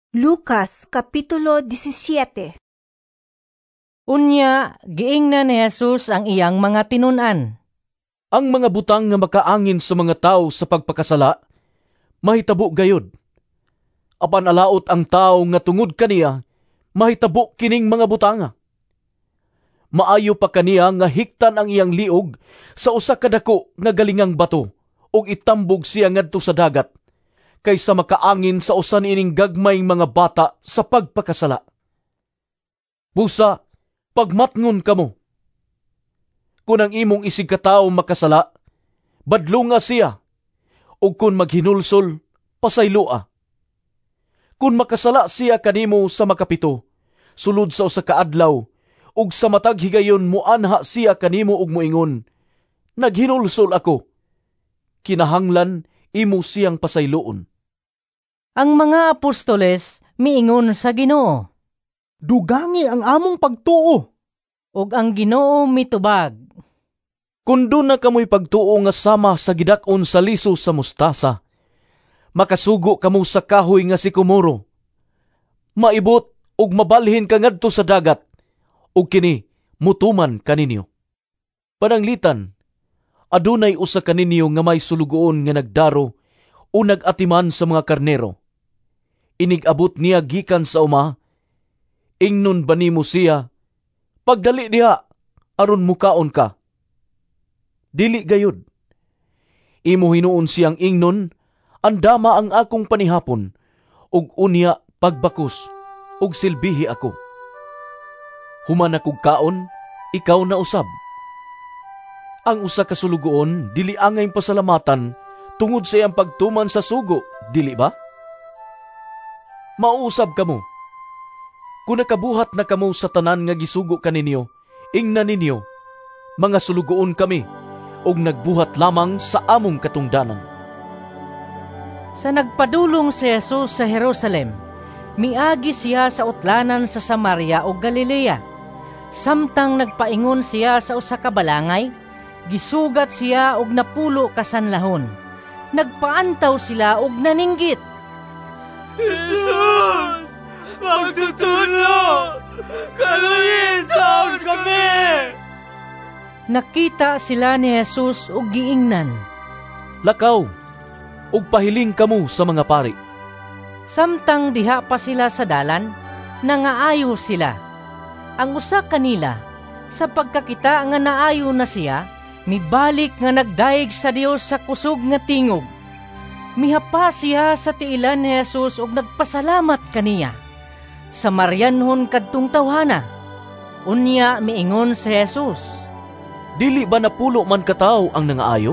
Lucas Kapitulo 17. Unya, giingnan ni Jesus ang iyang mga tinun-an. Ang mga butang nga makaangin sa mga tao sa pagpakasala, mahitabo gayod. Apan alaot ang tao nga tungod kaniya, mahitabo kining mga butanga. Maayo pa kaniya nga hiktan ang iyang liog sa usa ka dako nga galingang bato ug itambog siya ngadto sa dagat, kaysa makaangin sa usa niining gagmayng mga bata sa pagpakasala. Busa, pagmatngon kamo. Kung ang imong isig katao makasala, badlunga siya, ug kung maghinulsol, pasaylua. Kung makasala siya kanimo sa makapito, sulod sa usa ka adlaw, ug sa matag higayon muanha siya kanimo ug moingon, naghinulsol ako. Kinahanglan imo siyang pasayloon. Ang mga apostoles miingon sa Ginoo. Dugangi ang among pagtuo. Ug ang Ginoo mitubag. Kung doon na kamo'y pagtuo nga sama sa gidakon sa liso sa mustasa, makasugo kamo sa kahoy nga sikomoro. Maibot ug mabalhin ka ngadto sa dagat, ug kini mutuman kaninyo. Pananglitan, adunay usa kaninyo nga may sulugoon nga nagdaro o nagatiman sa mga karnero. Inigabot niya gikan sa uma, ingnon ba nimo siya, pagdali diha, aron mukaon ka. Dili gayud. Imo hinuon siyang ingnon, andama ang akong panihapon, ug unya pagbakos, ug silbihi ako. Human akong kaon, ikaw na usab. Ang usa ka sulugoon, dili angay pasalamatan, tungod sa iyang pagtuman sa sugo, dili ba? Mauusab kamo. Kung nakabuhat na kamo sa tanan nga gisugo kaninyo, ingnan ninyo, mga sulugoon kami, ug nagbuhat lamang sa among katungdanan. Sa nagpadulong si Jesus sa Jerusalem, miagi siya sa utlanan sa Samaria o Galilea. Samtang nagpaingon siya sa usa ka balangay, gisugat siya og napulo kasanlahon. Nagpaantaw sila og naninggit. Jesus! Magtutulong! Kaluyin taon kami! Nakita sila ni Jesus og giingnan. Lakaw, ug pahiling kamo sa mga pari. Samtang diha pa sila sa dalan, nangaayo sila. Ang usa kanila, sa pagkakita nga naayo na siya, mibalik nga nagdaig sa Dios sa kusog nga tingog. Mihapa siya sa tiilan ni Jesus ug nagpasalamat kaniya. Sa Marianhon kadtong tawhana, unya miingon si Jesus, Dili ba napulo man kataw ang nangaayo?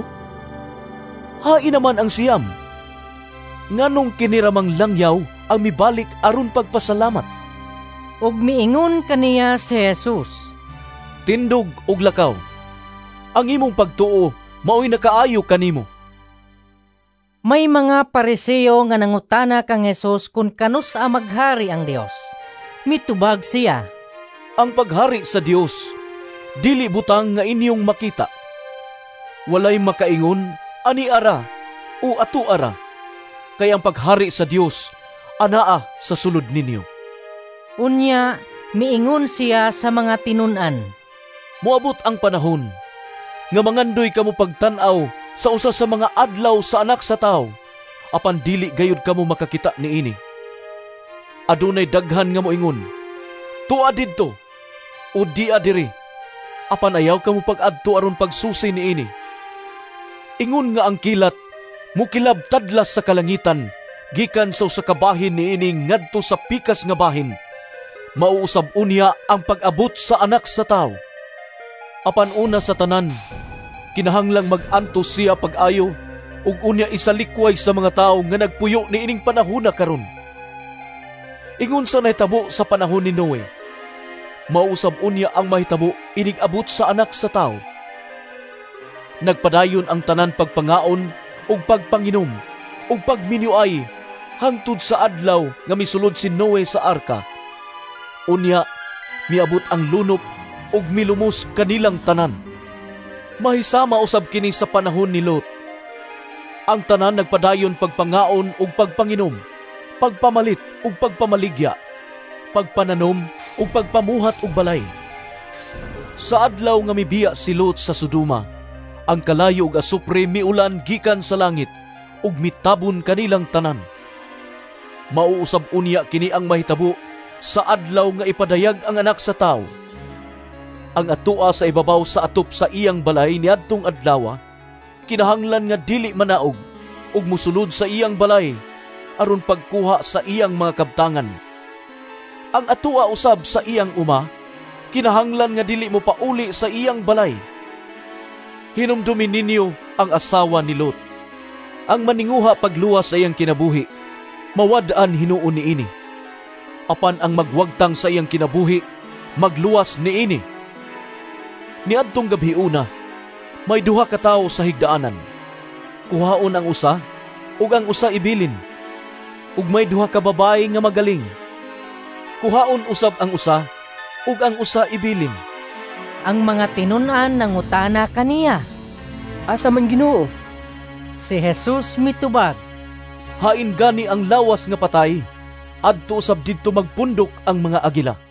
Hain naman ang siyam. Nganong kiniramang langyaw ang mibalik aron pagpasalamat? ug miingon kaniya si Jesus, Tindog ug lakaw. Ang imong pagtuo mao'y nakaayo kanimo. May mga Pariseo nga nangutana kang Jesus kung kanus a maghari ang Dios. Mitubag siya, Ang paghari sa Dios, dili butang nga inyong makita. Walay makaingon, ani ara, o ato ara. Kaya ang paghari sa Dios, anaa sa sulod ninyo. Unya, miingon siya sa mga tinun-an. Moabot ang panahon, nga mangandoy kamo pagtanaw sa usa sa mga adlaw sa anak sa tao, apan dili gayud kamo makakita niini. Adunay daghan nga moingon, tua didto, o dia diri, apan ayaw kamo pag-adto aron pagsusi niini. Ingon nga ang kilat, mukilab tadlas sa kalangitan, gikan sa usa ka bahin niini ngadto sa pikas nga bahin. Mauusab unya ang pag-abot sa anak sa tao. Apan una sa tanan, kinahanglang mag-antos siya pag-ayo, ug unya isalikway sa mga tao nga nagpuyo ni ining panahon na karon. Ingon sa nahitabo sa panahon ni Noe, mausab unya ang mahitabo inig-abot sa anak sa tao. Nagpadayon ang tanan pagpangaon ug pagpanginom ug pagminyuay hangtod sa adlaw nga misulod si Noe sa arka. Unya, miabot ang lunok ug milumos kanilang tanan. Mahisama usab kini sa panahon ni Lot. Ang tanan nagpadayon pagpangaon ug pagpanginom, pagpamalit ug pagpamaligya, pagpananom ug pagpamuhat og balay. Sa adlaw nga mibiya si Lot sa Sodoma, ang kalayo ug asupre miulan gikan sa langit ug mitabon kanilang tanan. Mauusab unya kini ang mahitabo sa adlaw nga ipadayag ang Anak sa Tawo. Ang atua sa ibabaw sa atop sa iyang balay niadtong adlaw, kinahanglan nga dili manaog ug musulod sa iyang balay aron pagkuha sa iyang mga kabtangan. Ang atua usab sa iyang uma, kinahanglan nga dili mo pauli sa iyang balay. Hinumdumin ninyo ang asawa ni Lot. Ang maninguha pagluwas sa iyang kinabuhi, mawadaan hinuon niini. Apan ang magwagtang sa iyang kinabuhi, magluwas niini. Niadtong gabiuna, may duha ka tawo sa higdaanan. Kuhaon ang usa, ug ang usa ibilin. Ug may duha ka babae nga magaling. Kuhaon usab ang usa, ug ang usa ibilin. Ang mga tinun-an nangutana kaniya, Asa man Ginoo? si Jesus mitubag, Hain gani ang lawas nga patay, adto usab didto magpundok ang mga agila.